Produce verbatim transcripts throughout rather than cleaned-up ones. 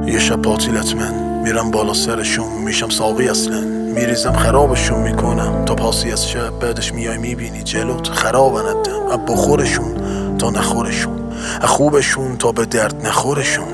یه شب پاتیلت من میرم بالا سرشون، میشم ساقی اصلا، میریزم خرابشون میکنم تا پاسی از شب. بعدش میای میبینی جلوت خرابن الدم، اب بخورشون تا نخورشون، خوبشون تا به درد نخورشون.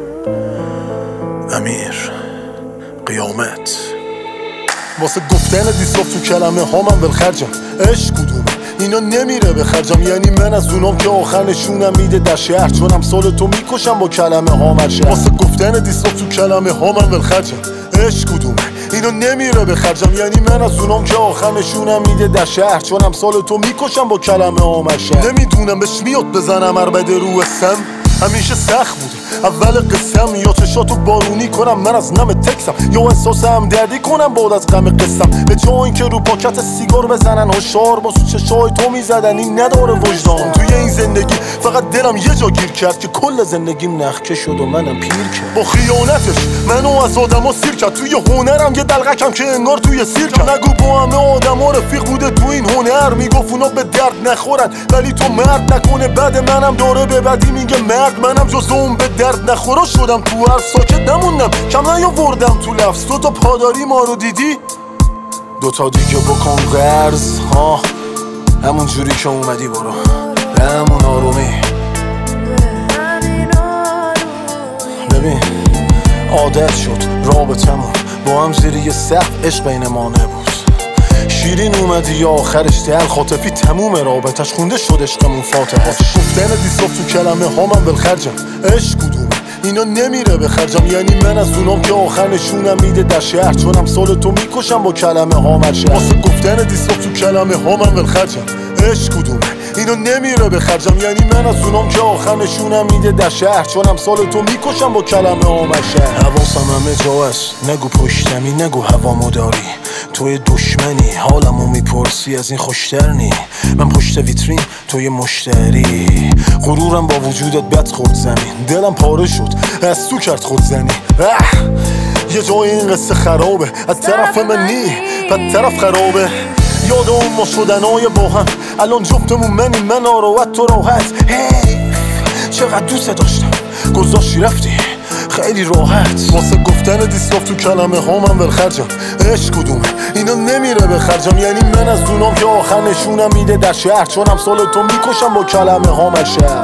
امیر قیامت. واسه گفتن دیسلاف تو کلمه ها من بالخرجم. عشق کدومه اینا نمیره به خرجم، یعنی من از اونام که آخر نشونم میده در شهر، چونم سال تو میکشم با کلمه ها مرشه. واسه گفتن دیسلاف تو کلمه ها من بالخرجم. عشق کدومه اینا نمیره به خرجم، یعنی من از اونام که آخر نشونم میده در شهر، چونم سال تو میکشم با کلمه ها مرشه. نمیدونم بهش میاد بزنم عربد رو سم، همیشه سخت بوده اول قسم، یا چشاتو بارونی کنم من از نم تکسم، یا احساس همدردی کنم بعد از غم قسم. به جای اینکه رو پاکت سیگار بزنن هشار، با سو چشای تو میزدن این نداره وجدان. توی این زندگی فقط دلم یه جا گیر کرد که کل زندگیم نخکه شد و منم پیر کرد. با خیانتش منو از آدما سیر کرد، توی هنرم یه دلغکم که انگار توی سیر کرد. نگو با همه آدما رفیق بوده تو این هنر، میگفت اونا به درد نخورن ولی تو مرد نکنه. بعد منم داره به بدی میگه مرد، منم جز اون به درد نخورا شدم تو هر ساکت نموندم، کم نیاوردم تو لفظ. تو تا پاداری ما رو دیدی دوتا دیگه بکن قرض ها، همون جوری که اومدی برو به همون آرومی. ببین عادت شد رابطمون با هم زیر یه سقف، عشق بین ما نبود. شیرین اومدی یا آخرش دل خاطفی تموم رابطش خونده شد عشقمون فاتحه. گفتن دیسلاف تو کلمه ها من بالخرجم. عشق کدومه اینا نمیره به خرجم، یعنی من از اونام که آخر نشونم میده در شهر، چونم سال تو میکشم با کلمه ها مرشه. واسه گفتن دیسلاف تو کلمه ها من بالخرجم. عشق کدومه اینا نمیره به خرجم، یعنی من از اونام که آخر نشونم میده در شهر، چونم سال تو میکشم با کلمه ها مرشه. حواسم همه جا هست، نگو پشتمی نگو هوامو داری، توی دشمنی حالمو میپرسی از این خوشتر نی. من پشت ویترین توی مشتری، غرورم با وجودت بد خورد زمین، دلم پاره شد از تو کرد خود زنی. یه جای این قصه خرابه از طرف من نی بد طرف خرابه. یاد اون ما شدنای با هم الان جفتمون منی، من آراحت تو راحت. هی چقدر دوست داشتم گذاشتی رفتی خیلی راحت. واسه گفتن دیسلاف تو کلمه ها من بالخرجم. عشق کدومه اینا نمیره به خرجم، یعنی من از اونام که آخر نشونم میده در شهر، چونم سال تو میکشم با کلمه ها مرشه.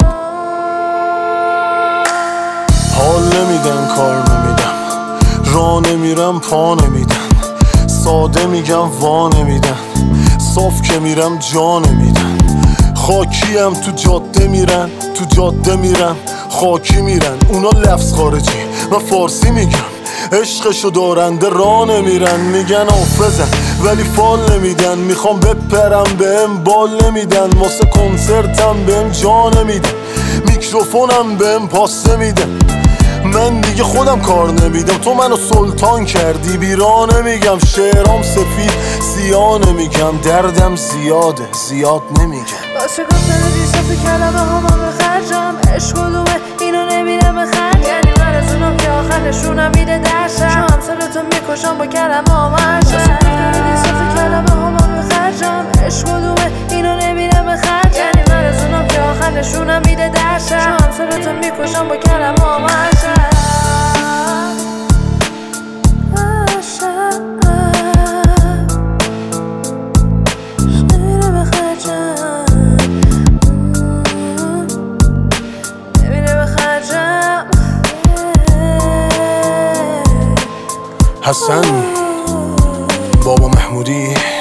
حال نمیدن کار نمیدم، راه نمیرم پا نمیدن، ساده میگم وا نمیدن، صاف که میرم جا نمیدن. خاکیم تو جاده میرن، تو جاده میرن خاکی میرن. اونا لفظ خارجی من فارسی میگم، عشقشو دارنده راه نمیرن. میگن حافظن ولی فال نمیدن، میخوام بپرم بهم بال نمیدن. واسه کنسرتم بهم جا نمیدن، میکروفونم بهم پاس نمیدن. من دیگه خودم کار نمیدم، تو منو سلطان کردی بیرا نمیگم. شعرام سفید سیاه نمیگم، دردم زیاده زیاد نمیگم. واسه گفتن دیسلاف کلمه ها من بخرجم. عشق کدومه اینو نمیره بخرج، یعنی من از اونم که آخر نشونم میده در شهر، چون همسالتو میکشم با کلمه ها مرشه. واسه گفتن دیسلاف کلمه ها من بخرجم. عشق کدومه اینو نمیره بخرج، یعنی من از اونم که آخر نشونم میده در شهر، چون همسالتو میکشم با کلمه ها مرشه. حسن بابا محمودی